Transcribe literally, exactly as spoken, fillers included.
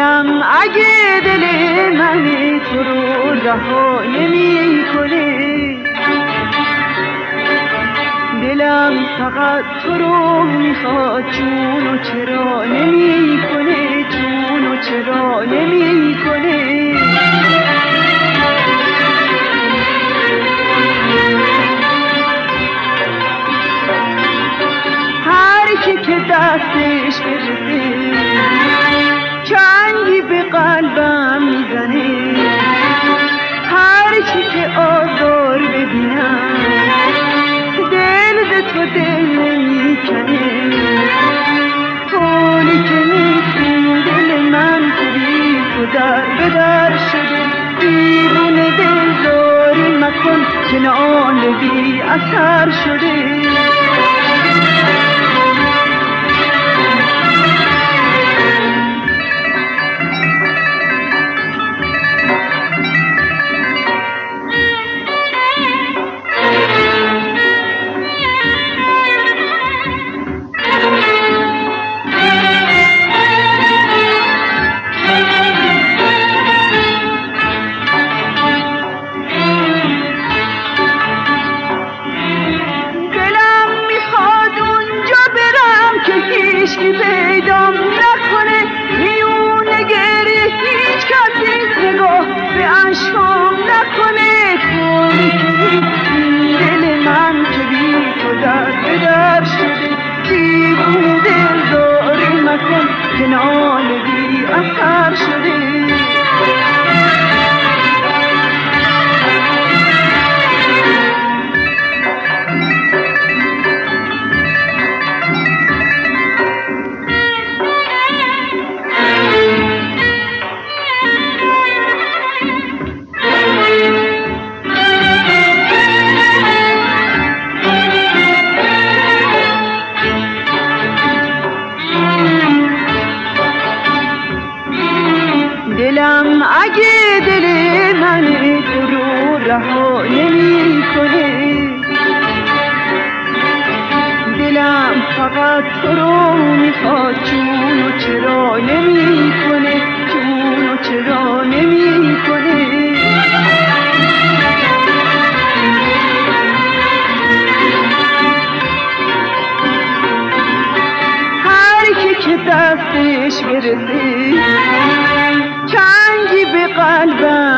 دلم اگه دل من تو رو رها نمی کنه، دلم فقط تو رو میخواد، جونو چرا نمی کنه، جونو چرا نمی کنه. هر کی که دستش برسه چنگی به قلبم میزنه، هر کی که آزار ببینم دل ز تو دل نمیکنه. تولی که نیستی دل من تو بی تو در به در شده، دیوونه دلداری مکن که ناله بی اثر شده. هیچکی پیدام نکنه، میونه گریه هیچ کسی نگاه به اشکام نکنه. توی که دل من که بی تو در به در شده، دیوونه دلداری مکن که ناله بی اثر شده. دلم اگه دل من تو رو رها نمی کنه، دلم فقط تو رو میخواد، جونو چرا نمی کنه، جونو چرا نمی کنه. هر کی که دستش برسه چنگی به قلبم